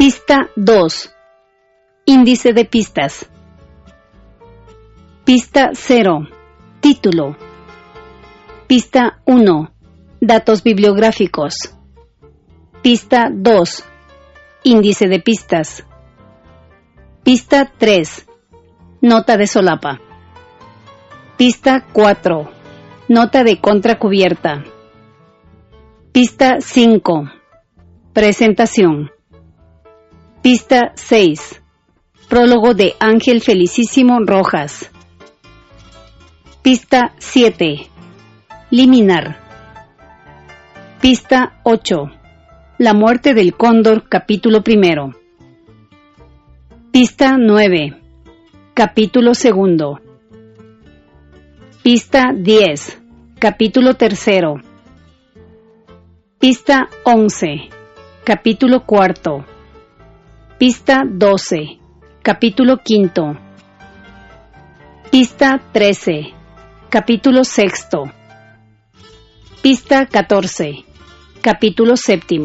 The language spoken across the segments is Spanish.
Pista 2. Índice de pistas. Pista 0. Título. Pista 1. Datos bibliográficos. Pista 2. Índice de pistas. Pista 3. Nota de solapa. Pista 4. Nota de contracubierta. Pista 5. Presentación. Pista 6. Prólogo de Ángel Felicísimo Rojas. Pista 7. Liminar. Pista 8. La muerte del cóndor, capítulo 1. Pista 9. Capítulo 2. Pista 10. Capítulo 3. Pista 11. Capítulo 4. Pista 12. Capítulo 5. Pista 13. Capítulo 6. Pista 14. Capítulo 7.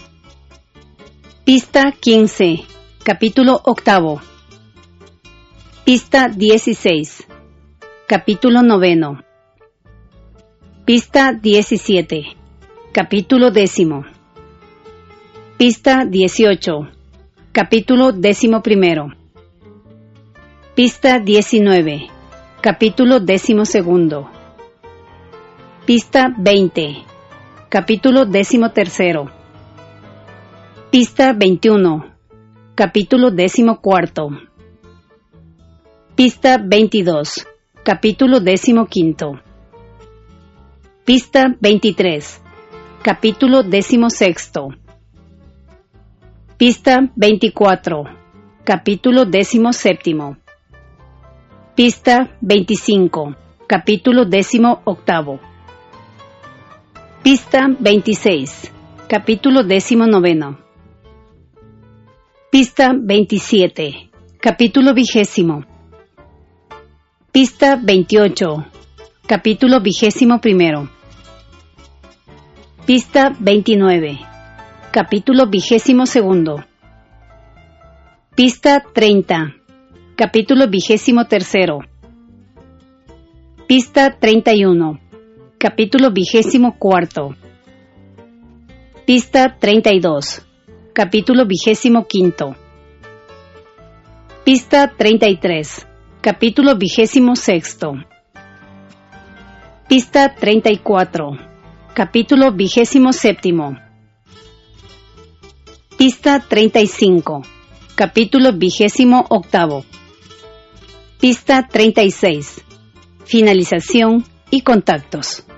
Pista 15. Capítulo 8. Pista 16. Capítulo 9. Pista 17. Capítulo 10. Pista 18. Capítulo 11. Pista 19. Capítulo 12. Pista 20. Capítulo 13. Pista 21. Capítulo 14. Pista 22. Capítulo 15. Pista 23. Capítulo 16. Pista 24. Capítulo 17. Pista 25. Capítulo 18. Pista 26. Capítulo 19. Pista 27. Capítulo 20. Pista 28. Capítulo 21. Pista 29. Capítulo 22. Pista 30. Capítulo 23. Pista 31. Capítulo 24. Pista 32. Capítulo 25. Pista 33. Capítulo 26. Pista 34. Capítulo 27. Pista 35. Capítulo 28. Pista 36. Finalización y contactos.